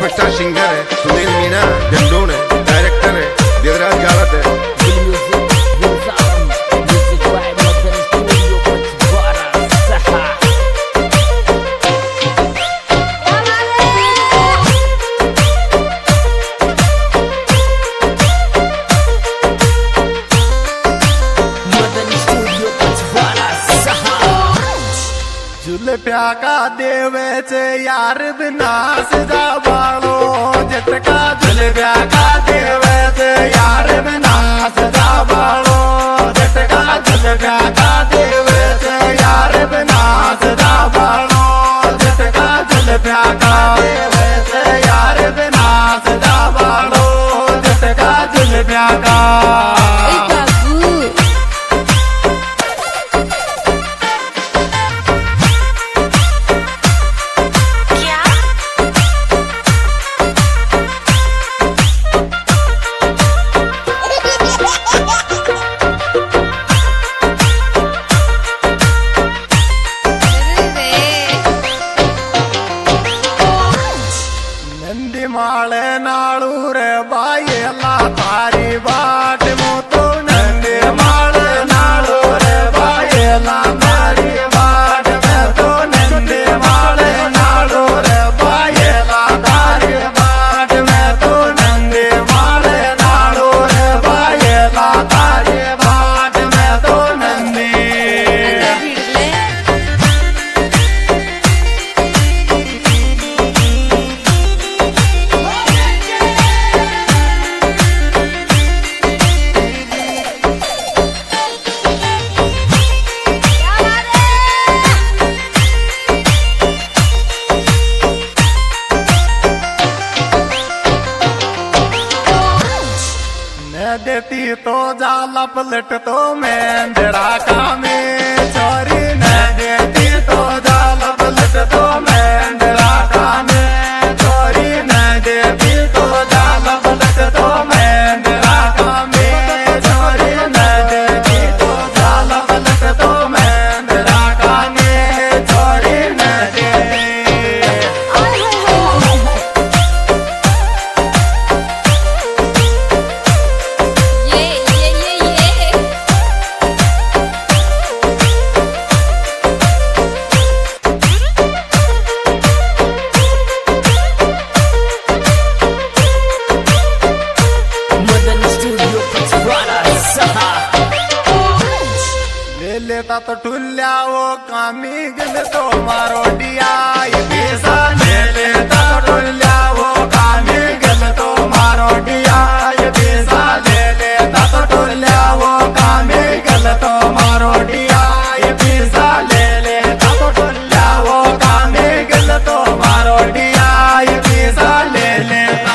Superstar singer है सुनील मीना, जंडून है, director है देवराज गावत है। जुल्फिया का देवे से यार बिना सजा बालो, झटका जुल्फिया का देवे से यार बिना सजा बालो, झटका जुल्फिया का देवे से यार बिना सजा बालो, झटका जुल्फिया का देवे से यार बिना सजा बालो, झटका जुल्फिया का। माले नाड़ूर बायला तारी बाट मोतो, नंदे माले नाड़ूर बायला तारी बाट में तो, नंदे माले नाड़ूर बायला तारी बाट में तो, नंदे माले नाड़ूर बायला तारी बाट में तो, नंदे। देती तो जाला पलट तो मेंदरा का में छोरी न देती तो जाला पलट तो मेंदरा का में छोरी न देती तो जाला पलट तो मेंदरा का में छोरी न देती तो जाला पलट तो मेंदरा का में छोरी न देती। लेता तो ठुल्ला वो कामी गल तो मारो डिया, ये पैसा ले लेता तो ठुल्ला वो कामी गल तो मारो डिया, ये पैसा ले लेता तो ठुल्ला वो कामी गल तो मारो डिया, ये पैसा ले लेता तो ठुल्ला वो कामी गल तो मारो डिया, ये पैसा ले लेता।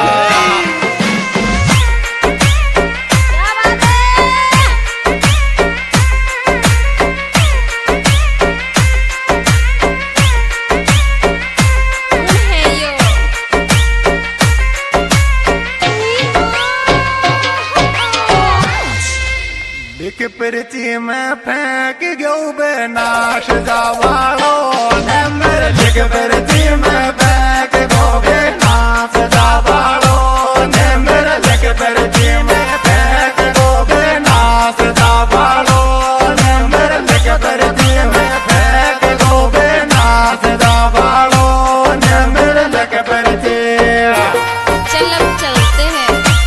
लिख पर्ची में फेंक गयो बेनाश जावालो, नंबर लिख पर्ची में फेंक गयो बेनाश जावालो, नंबर लिख पर्ची में फेंक गयो बेनाश जावालो, नंबर लिख पर्ची में फेंक गयो बेनाश जावालो, नंबर लिख पर्ची। चल अब चलते हैं।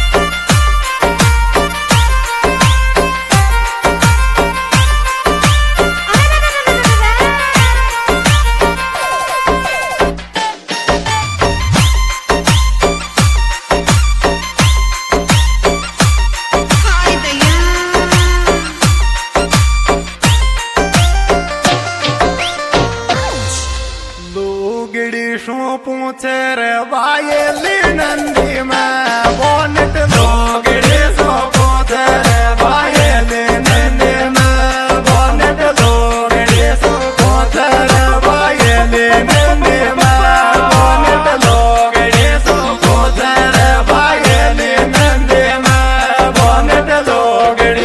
पूछे रे बायली नंदी में बोनट लोगड़ी सो पूछे रे बायली नंदी में बोनट लोगड़ी सो पूछे रे बायली नंदी में बोनट लोगड़ी सो पूछे रे बायली नंदी में बोनट लोगड़ी।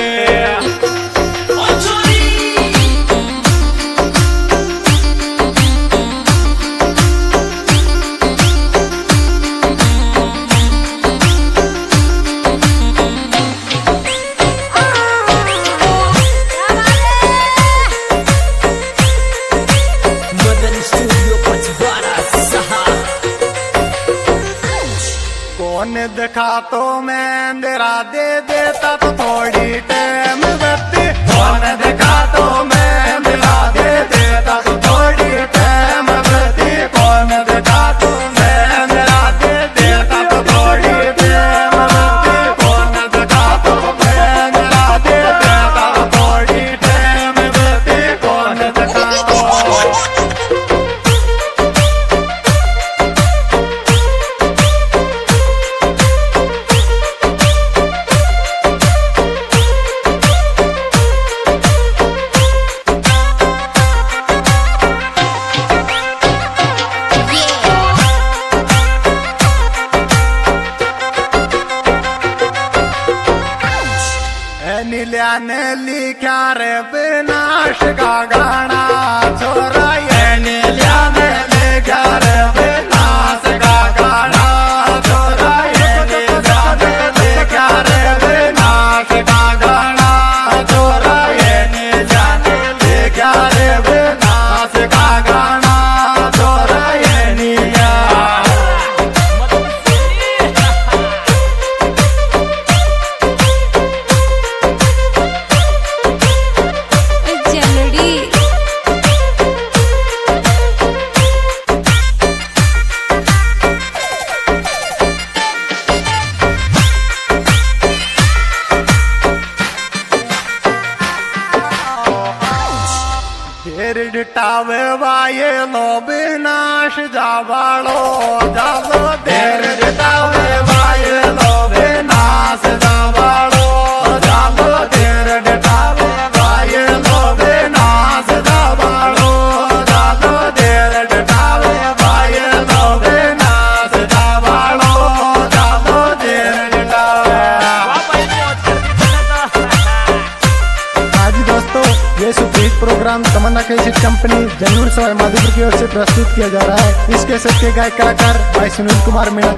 कौन दिखा तो मैं अंधेरा दे देता तो थोड़ी टाइम बत्ती कौन दिखा तो मैं अंधेरा दे देता तो थोड़ी टाइम बत्ती कौन दिखा तो मैं अंधेरा दे देता तो थोड़ी टाइम बत्ती कौन दिखा तो मैं अंधेरा दे देता तो थोड़ी टाइम बत्ती कौन दिखा तो नील्याने लिखा रे विनाश का गाना छोरा ये नील्याने लिखा रे विनाश का गाना छोरा ये नील्याने लिखा रे विनाश का गाना छोरा ये नील्याने लिखा रे विनाश का गाना छोरा ये नील्या जलड़ी ढेर डिटावे वाये लो विनाश जावालो जालो ढेर डिटावे वाये लो विनाश जावालो जालो ढेर डिटावे वाये लो विनाश जावालो जालो ढेर डिटावे वाये लो विनाश जावालो जालो ढेर डिटावे हाँ जी दोस्तों, ये सुप्रीत programme Tamanna cassette company Jangur Sawai Madhopur की ओर से प्रस्तुत किया जा रहा है। इस कैसेट के गायक कलाकार भाई सुनील कुमार मीणा